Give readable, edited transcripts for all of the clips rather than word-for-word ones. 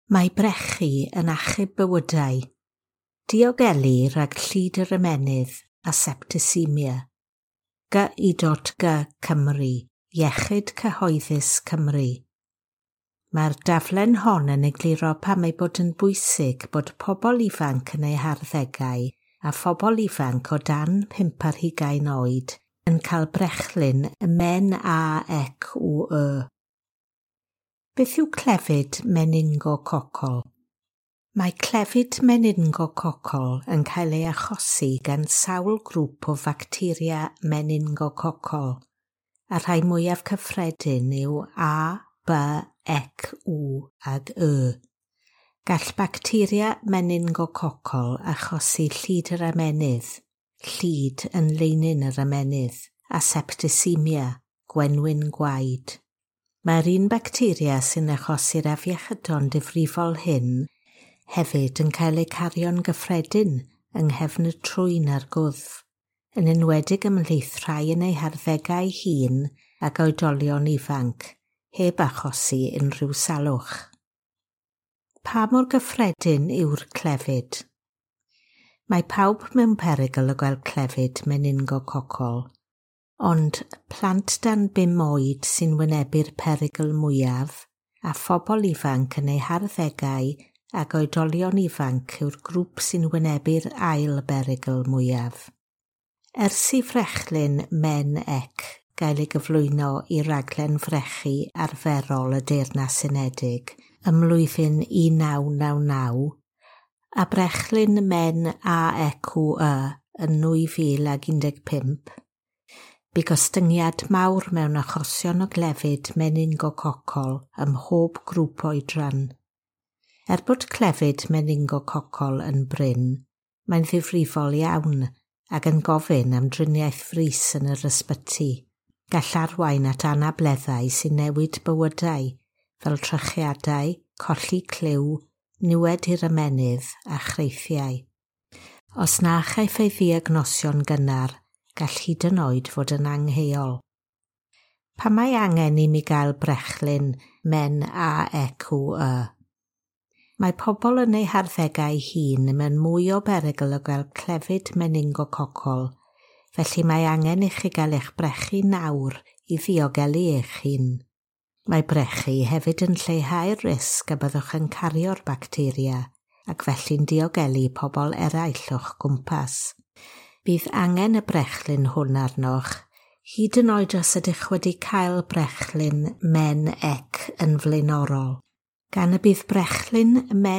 Mae brechu yn achub bywydau, diogelu rhag llid yr ymenydd a septicemia. Gy Cymru, Iechyd Cyhoeddus Cymru. Mae'r daflen hon yn egluro pam ei bod yn bwysig bod pobl ifanc yn eu harddegau a phobl ifanc o dan 50 oed yn cael brechlyn MEN-A-C-W-Y. Beth yw clefyd meningococcal? Mae clefyd meningococcal yn cael ei achosi gan sawl grŵp o facteria meningococcal, a rhai mwyaf cyffredin yw A, B, C, W ag Y. Gall bacteria meningococcal achosi llid yr ymenydd, llid yn leinin yr ymenydd, a septicemia, gwenwyn gwaed. Mae'r un bacteria sy'n achosi'r afiechydon difrifol hyn hefyd yn cael ei cario'n gyffredin yng nghefn y trwyn a'r gwddf, yn enwedig ymhlith rhai yn eu harddegau hŷn ac oedolion ifanc, heb achosi unrhyw salwch. Pa mor gyffredin yw'r clefyd? Mae pawb mewn perygl o gael clefyd meningococcal, ond plant dan 5 oed sy'n wynebu'r perygl mwyaf a phobl ifanc yn eu harddegau ac oedolion ifanc yw'r grŵp sy'n wynebu'r ail berygl mwyaf. Ers i frechlyn MEN-EC gael ei gyflwyno i raglen frechu arferol y Deyrnas Unedig ym mlwyddyn 1999, a brechlyn MEN-A-C-W-Y yn 2015, bu gostyngiad mawr mewn achosion o clefyd meningococcal ym mhob grŵp oedran. Bod clefyd meningococcal yn brin, mae'n ddifrifol iawn ac yn gofyn am driniaeth frys yn yr ysbyty. Gall arwain at anableddau sy'n newid bywydau, fel trychiadau, colli cliw, niwed i'r ymenydd a chreithiau. Os na chaiff ei ddiagnosio'n gynnar, gall hyd yn oed fod yn angheuol. Pa mae angen i mi gael brechlyn MEN-A-C-W-Y? Mae pobl yn eu harddegau hŷn mewn mwy o berygl o gael clefyd meningococcal, felly mae angen i chi gael eich brechu nawr i ddiogelu eich hun. Mae brechu hefyd yn lleihau'r risg a byddwch yn cario'r bacteria ac felly'n diogelu pobl eraill o'ch gwmpas. Bydd angen y brechlyn hwn arnoch, hyd yn oed os ydych wedi cael brechlyn MEN-EC yn flaenorol. Gan y bydd brechlyn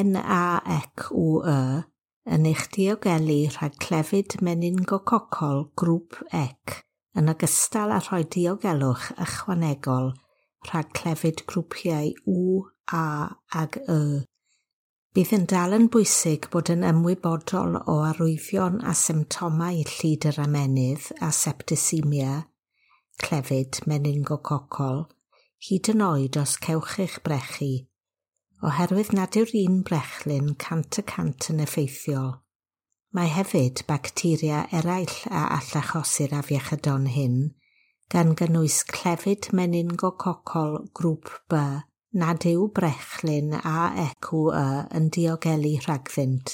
MEN-A-C-W-Y yn eich diogelu rhag clefyd meningococcal grŵp EC yn ogystal â rhoi diogelwch ychwanegol rhag clefyd grwpiau W, A ag Y. Bydd yn dal yn bwysig bod yn ymwybodol o arwyddion a symptomau llid yr ymenydd a septicemia, clefyd meningococcal, hyd yn oed os cewch eich brechu, oherwydd nad yw'r un brechlyn 100% yn effeithiol. Mae hefyd bacteria eraill a all achosi'r afiechydon hyn, gan gynnwys clefyd meningococcal grŵp B, nad yw brechlyn A-C-W-Y yn diogelu rhagddynt.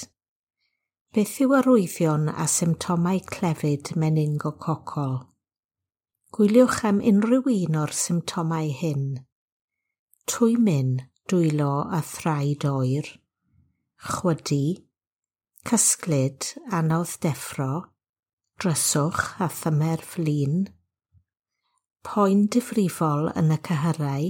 Beth yw arwyddion a symptomau clefyd meningococcal? Gwyliwch am unrhyw un o'r symptomau hyn. Twymyn, dwylo a thraed oer, chwydu, cysglyd, anodd deffro, dryswch a thymer flin, poen difrifol yn y cyhyrau,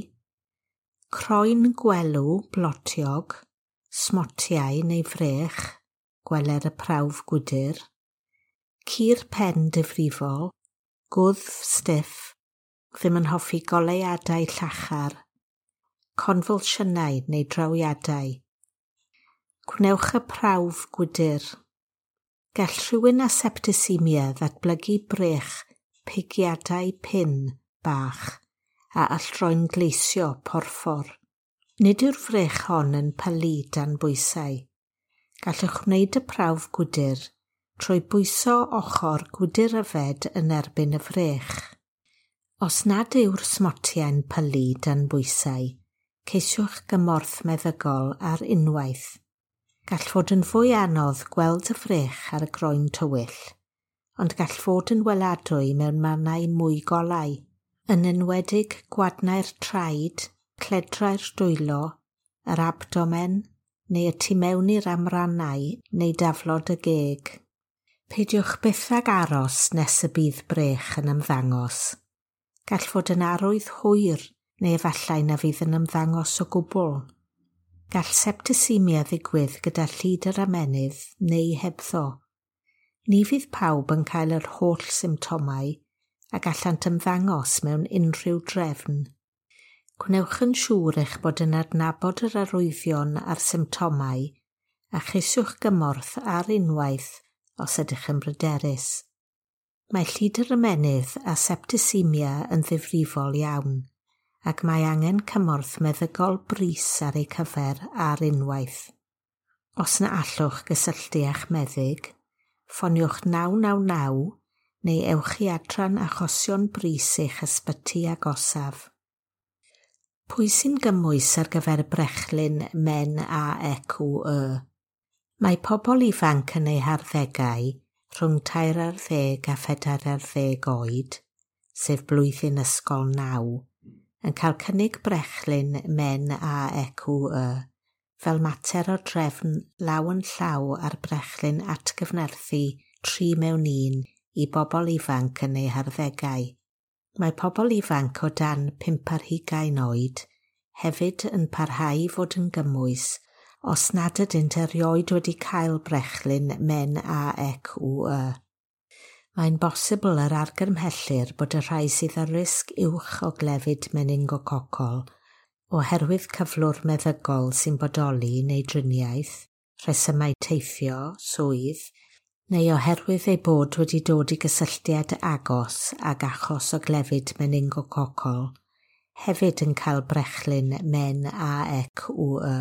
croen gwelw blotiog, smotiau neu frech, gweler y prawf gwydr, cur pen difrifol, gwddf stiff, ddim yn hoffi goleuadau llachar, confulsiynau neu drawiadau. Gwnewch y prawf gwydr. Gall rhywun â septicemia ddatblygu brech pigiadau pin bach a allroi'n gleisio porffor. Nid yw'r frech hon yn pylu dan bwysau. Gallwch wneud y prawf gwydr trwy bwyso ochr gwydr yfed yn erbyn y frech. Os nad yw'r smotiau'n pylu dan bwysau, ceisiwch gymorth meddygol ar unwaith. Gall fod yn fwy anodd gweld y ffrech ar y groen tywyll, ond gall fod yn weladwy mewn mannau mwy golau, yn enwedig gwadnau'r traed, cledrau'r dwylo, yr abdomen, neu y tu mewn i'r amrannau neu daflod y geg. Peidiwch byth ag aros nes y bydd brech yn ymddangos. Gall fod yn arwydd hwyr neu efallai na fydd yn ymddangos o gwbl. Gall septicemia ddigwydd gyda llid yr ymennydd neu hebddo. Ni fydd pawb yn cael yr holl symptomau a gallant ymddangos mewn unrhyw drefn. Gwnewch yn siŵr eich bod yn adnabod yr arwyddion a'r symptomau a cheisiwch gymorth ar unwaith os ydych yn bryderus. Mae llid yr ymennydd a septicemia yn ddifrifol iawn, ac mae angen cymorth meddygol brys ar ei cyfer ar unwaith. Os na allwch gysylltu a'ch meddyg, ffoniwch 999 neu ewch i adran achosion brys eich ysbyty agosaf. Pwy sy'n gymwys ar gyfer brechlyn men AEQE? Mae pobl ifanc yn eu harddegau rhwng 30 a 40 oed, sef blwyddyn ysgol 9, yn cael cynnig brechlyn men AEQE fel mater o drefn law yn llaw ar brechlyn atgyfnerthu 3 mewn 1 i bobl ifanc yn eu harddegau. Mae pobl ifanc o dan 25 oed hefyd yn parhau i fod yn gymwys os nad ydynt erioed wedi cael brechlyn men AEQE. Mae'n bosibl yr argymhellir bod y rhai sydd ar risg uwch o glefyd meningococcal oherwydd cyflwr meddygol sy'n bodoli neu driniaeth, rhesymau teithio, swydd, neu oherwydd ei bod wedi dod i gysylltiad agos ag achos o glefyd meningococcal, hefyd yn cael brechlyn men AEQE.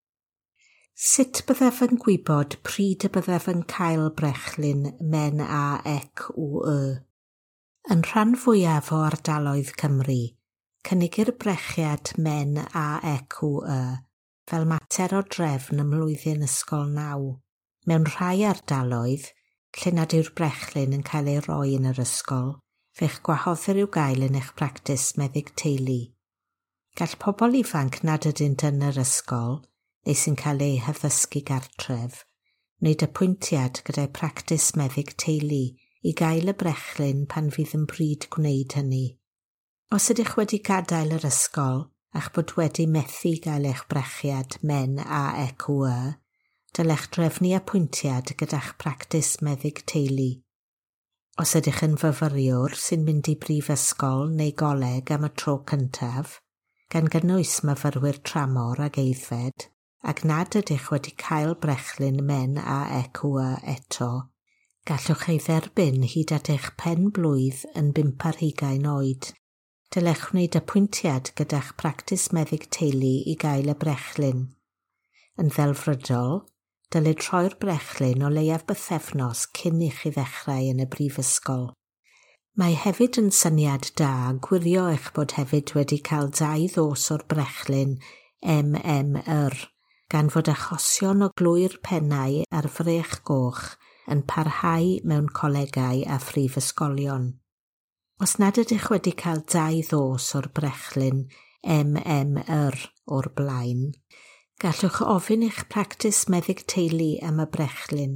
Sut byddaf yn gwybod pryd y byddaf yn cael brechlyn men AEQE? Yn rhan fwyaf o ardaloedd Cymru, cynigir brechiad men AEQE fel mater o drefn ym mlwyddyn ysgol 9. Mewn rhai ardaloedd, lle nad yw'r brechlyn yn cael ei roi yn yr ysgol, fe'ch gwahoddir i'w gael yn eich practis meddyg teulu. Gall pobl ifanc nad ydynt yn yr ysgol, neu sy'n cael ei haddysgu gartref, wneud apwyntiad gyda'i practis meddyg teulu i gael y brechlyn pan fydd yn bryd gwneud hynny. Os ydych wedi gadael yr ysgol a'ch bod wedi methu gael eich brechiad men AEQE, dylech drefnu apwyntiad gyda'ch practis meddyg teulu. Os ydych yn fyfyriwr sy'n mynd i brifysgol neu goleg am y tro cyntaf, gan gynnwys myfyrwyr tramor ag aeddfed, ac nad ydych wedi cael brechlyn men AEQE eto, gallwch ei dderbyn hyd at eich pen blwydd yn 25 oed. Dylech wneud apwyntiad gyda'ch practis meddyg teulu i gael y brechlyn. Yn ddelfrydol, dylid troi'r brechlyn o leiaf bythefnos cyn i chi ddechrau yn y brifysgol. Mae hefyd yn syniad da gwirio eich bod hefyd wedi cael 2 ddos o'r brechlyn MMR, gan fod achosion o glwyr pennau ar frech goch yn parhau mewn colegau a phrifysgolion. Os nad ydych wedi cael 2 ddos o'r brechlyn MMR o'r blaen, gallwch ofyn eich practis meddyg teulu am y brechlyn.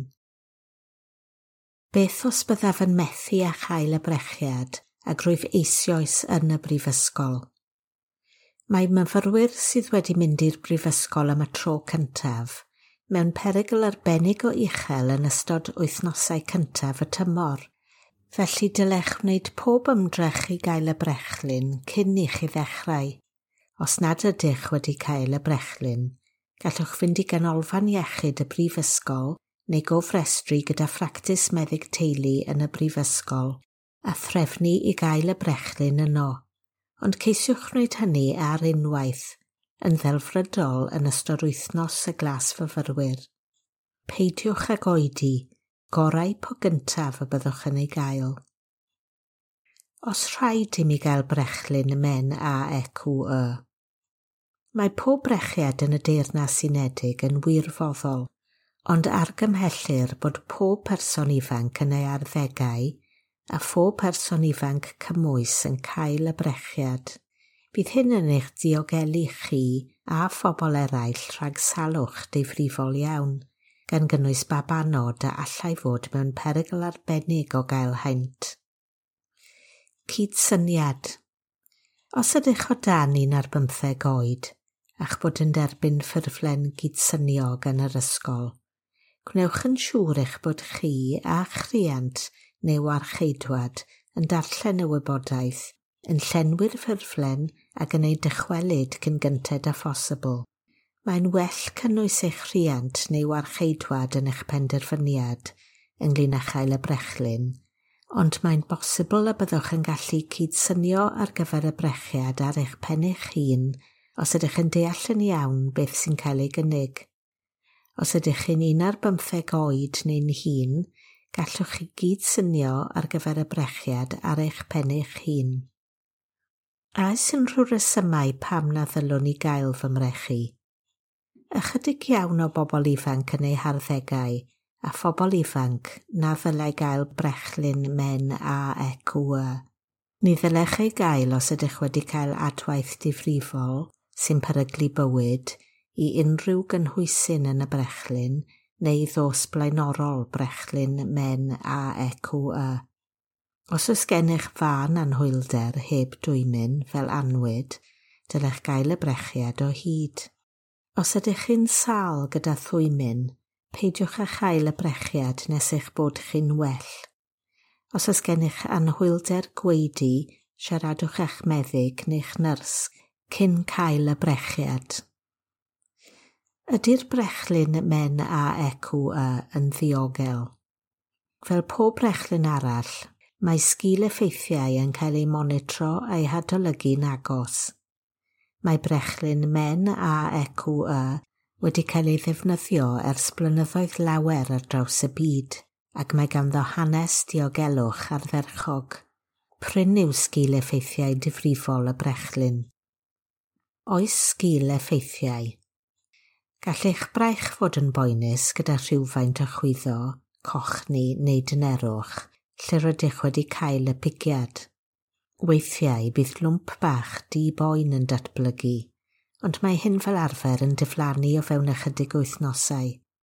Beth os byddaf yn methu a chael y brechiad ac rwyf eisoes yn y brifysgol? Mae myfyrwyr sydd wedi mynd i'r brifysgol am y tro cyntaf mewn perygl arbennig o uchel yn ystod wythnosau cyntaf y tymor, felly dylech wneud pob ymdrech i gael y brechlyn cyn i chi ddechrau. Os nad ydych wedi cael y brechlyn, gallwch fynd i ganolfan iechyd y brifysgol neu gofrestru gyda practis meddyg teulu yn y brifysgol a threfnu i gael y brechlyn yno, ond ceisiwch wneud hynny ar unwaith, yn ddelfrydol yn ystod wythnos y glas fyfyrwyr. Peidiwch ag oedi, gorau po gyntaf y byddwch yn ei gael. Os rhaid i mi gael brechlyn men AEQE? Mae pob brechiad yn y Deyrnas Unedig yn wirfoddol, ond argymhellir bod pob person ifanc yn ei arddegau a phob person ifanc cymwys yn cael y brechiad. Bydd hyn yn eich diogelu chi a phobl eraill rhag salwch difrifol iawn, gan gynnwys babanod a allai fod mewn perygl arbennig o gael haint. Cydsyniad. Os ydych o dan 15 oed, a'ch bod yn derbyn ffurflen gydsyniog yn yr ysgol, gwnewch yn siŵr eich bod chi a'ch rhiant neu archeidwad yn darllen y wybodaeth, yn llenwi'r ffurflen ac yn ei dychwelyd cyn gynted â phosibl. Mae'n well cynnwys eich rhiant neu archeidwad yn eich penderfyniad ynglŷn â chael y brechlyn, ond mae'n bosibl y byddwch yn gallu cydsynio ar gyfer y brechiad ar eich pen eich hun os ydych yn deall yn iawn beth sy'n cael ei gynnig. Os ydych chi'n 15 oed neu'n hŷn, gallwch chi gydsynio ar gyfer y brechiad ar eich pen eich hun. Oes unrhyw resymau pam na ddylwn ni gael fy mrechu? Ychydig iawn o bobl ifanc yn eu harddegau a phobl ifanc na ddylai gael brechlyn men AEQ. Ni ddylech ei gael os ydych wedi cael adwaith difrifol sy'n peryglu bywyd i unrhyw gynhwysyn yn y brechlyn neu ddos blaenorol brechlyn men AEQ. Os oes gennych fan anhwylder heb dwymyn fel anwyd, dylech gael y brechiad o hyd. Os ydych chi'n sâl gyda thwymyn, peidiwch â chael y brechiad nes eich bod chi'n well. Os oes gennych anhwylder gweidi, siaradwch eich meddyg neu'ch nyrs cyn cael y brechiad. Ydy'r brechlyn men AEQ yn ddiogel? Fel pob brechlyn arall, mae sgil-effeithiau yn cael ei monitro a'i hadolygu'n agos. Mae brechlyn men AEQ wedi cael ei ddefnyddio ers blynyddoedd lawer ar draws y byd, ac mae ganddo hanes diogelwch ardderchog. Pryn yw sgil-effeithiau difrifol y brechlyn? Oes sgil-effeithiau? Gall eich braich fod yn boenus gyda rhywfaint o chwyddo, cochni neu dynerwch, lle rydych wedi cael y pigiad. Weithiau bydd lwmp bach di-boen yn datblygu, ond mae hyn fel arfer yn diflannu o fewn ychydig wythnosau.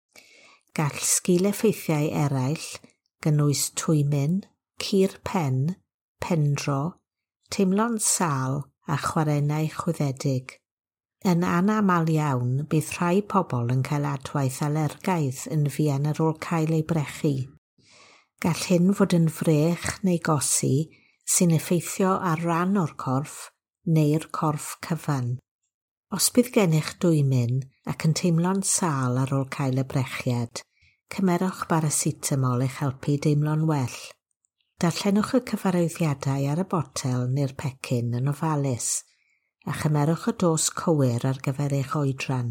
Gall sgil-effeithiau eraill gynnwys twymyn, cur pen, pendro, teimlo'n sâl a chwarennau chwyddedig. Yn anamal iawn, bydd rhai pobl yn cael adwaith alergaidd yn fuan ar ôl cael ei brechu. Gall hyn fod yn frech neu gosi sy'n effeithio ar ran o'r corff neu'r corff cyfan. Os bydd gennych dwymyn ac yn teimlo'n sâl ar ôl cael y brechiad, cymerwch paracetamol eich helpu deimlo'n well. Darllenwch y cyfarwyddiadau ar y botel neu'r pecyn yn ofalus, a chymerwch y dos cywir ar gyfer eich oedran.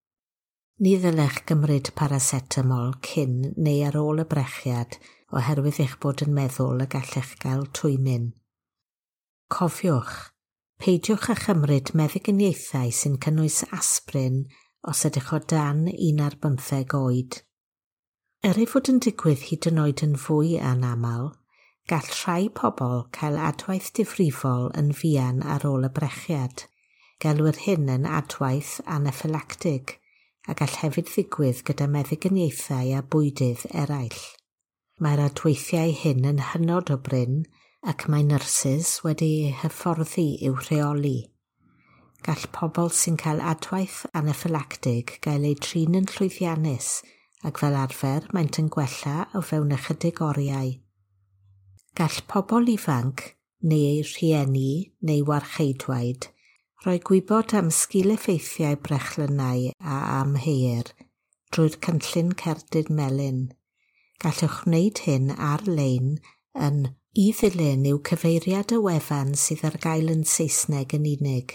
Ni ddylech gymryd paracetamol cyn neu ar ôl y brechiad oherwydd eich bod yn meddwl y gallech gael twymyn. Cofiwch, peidiwch â chymryd meddyginiaethau sy'n cynnwys aspirin os ydych o dan 15 oed. Ei fod yn digwydd hyd yn oed yn fwy anamal, gall rhai pobl cael adwaith difrifol yn fuan ar ôl y brechiad. Gelwir hyn yn adwaith anaphylactig a gall hefyd ddigwydd gyda meddyginiaethau a bwydydd eraill. Mae'r adweithiau hyn yn hynod o brin ac mae nyrsys wedi eu hyfforddi i'w rheoli. Gall pobl sy'n cael adwaith anaphylactig gael eu trin yn llwyddiannus ac fel arfer maent yn gwella o fewn ychydig oriau. Gall pobl ifanc neu ei rhieni neu warcheidwaid roi gwybod am sgil-effeithiau brechlynau a amheuir drwy'r cynllun cerdyn melyn. Gallwch wneud hyn ar-lein yn i ddilyn yw cyfeiriad y wefan sydd ar gael yn Saesneg yn unig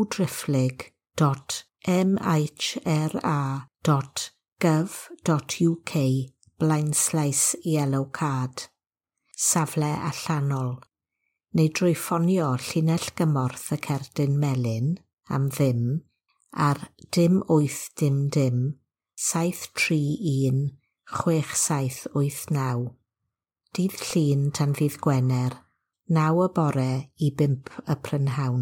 www.mhr.gov.uk/yellowcard, safle allanol, neu drwy ffonio llinell gymorth y cerdyn melyn am ddim ar 0800 731 6789. Dydd Llun tan ddydd Gwener, 9 y bore i 5 y prynhawn.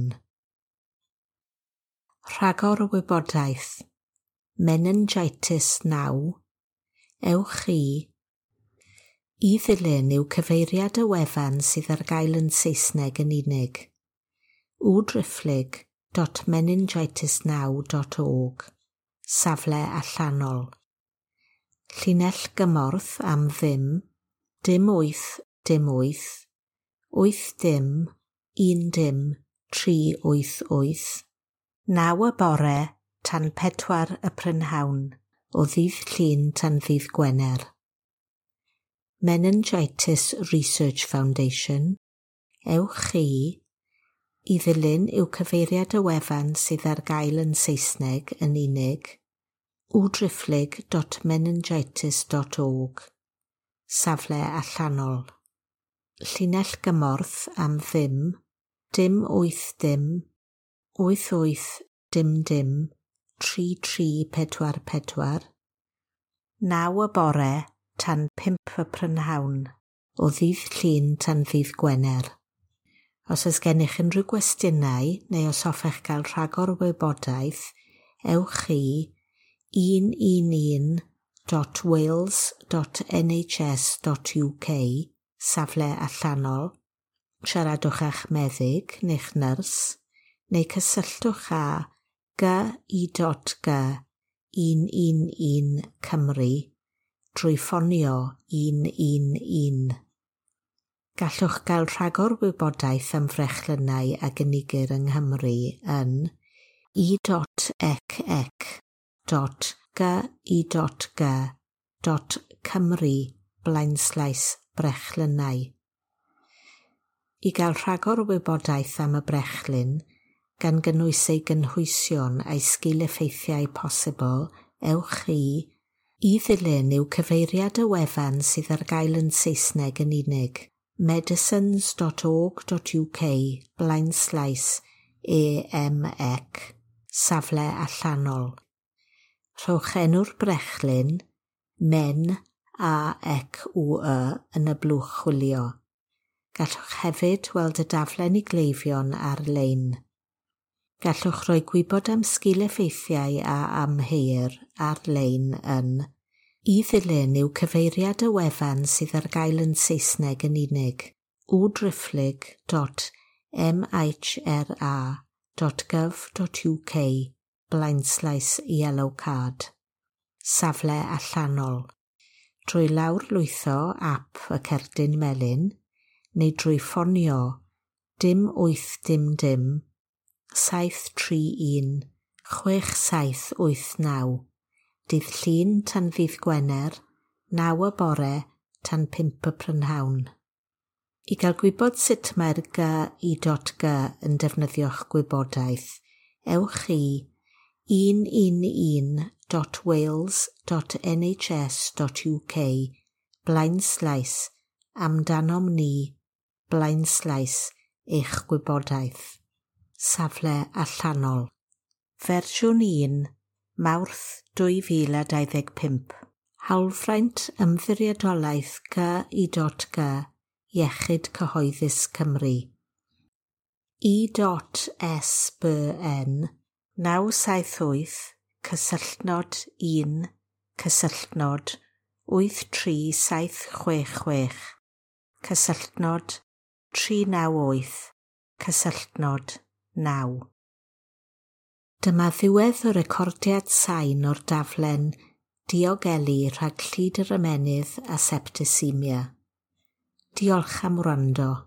Rhagor o wybodaeth. Meningitis 9. Ewch i ddilyn yw cyfeiriad y wefan sydd ar gael yn Saesneg yn unig. www.meningitis9.org. Safle allanol. Llinell gymorth am ddim, dim 8 dim 8, 8 dim, 1 dim, 388. 9 y bore tan 4 y prynhawn o ddydd Llun tan ddydd Gwener. Meningitis Research Foundation. Ewch i ddilyn yw cyfeiriad y wefan sydd ar gael yn Saesneg yn unig. www.meningitis.org. Safle allanol. Llinell gymorth am ddim, dim 8 dim, 88 dim dim, 3344. 9 y bore tan 5 y prynhawn o ddydd Llun tan ddydd Gwener. Os oes gennych unrhyw gwestiynau neu os hoffech gael rhagor o wybodaeth, ewch i 111.wales.nhs.uk safle allanol, siaradwch a'ch meddyg neu'ch nyrs, neu cysylltwch â gy.111 Cymru drwy ffonio 111. Gallwch gael rhagor wybodaeth am frechlynau a gynigir yng Nghymru yn i.ec.gy.cymru/brechlynau. I gael rhagor o wybodaeth am y brechlyn, gan gynnwys ei gynhwysion a'i sgil-effeithiau posibl, ewch i ddilyn yw cyfeiriad y wefan sydd ar gael yn Saesneg yn unig. medicines.org.uk/EMEC. Safle allanol. Rhowch enw'r brechlyn, men a ECWE yn y blwch chwilio. Gallwch hefyd weld y daflen i gleifion ar-lein. Gallwch rhoi gwybod am sgil-effeithiau a amheir ar-lein yn i ddilyn yw cyfeiriad y wefan sydd ar gael yn Saesneg yn unig. www.mhr.gov.uk/yellowcard. Safle allanol. Drwy lawrlwytho ap y cerdyn melyn, neu drwy ffonio dim 8 dim dim 731 6789. Dydd Llun tan ddydd Gwener, 9 y bore tan 5 y prynhawn. I gael gwybod sut mae'r gy yn defnyddio'ch gwybodaeth, ewch i 111.wales.nhs.uk/amdanom ni/eich gwybodaeth. Safle allanol. Fersiwn 1, Mawrth 2025. Hawlfraint ymddiriedolaeth gy. Iechyd Cyhoeddus Cymru. I.SBN 978-1-398-398-9. Dyma ddiwedd o recordiad sain o'r daflen diogelu rhag llid yr ymenydd a septicemia. Diolch am wrando.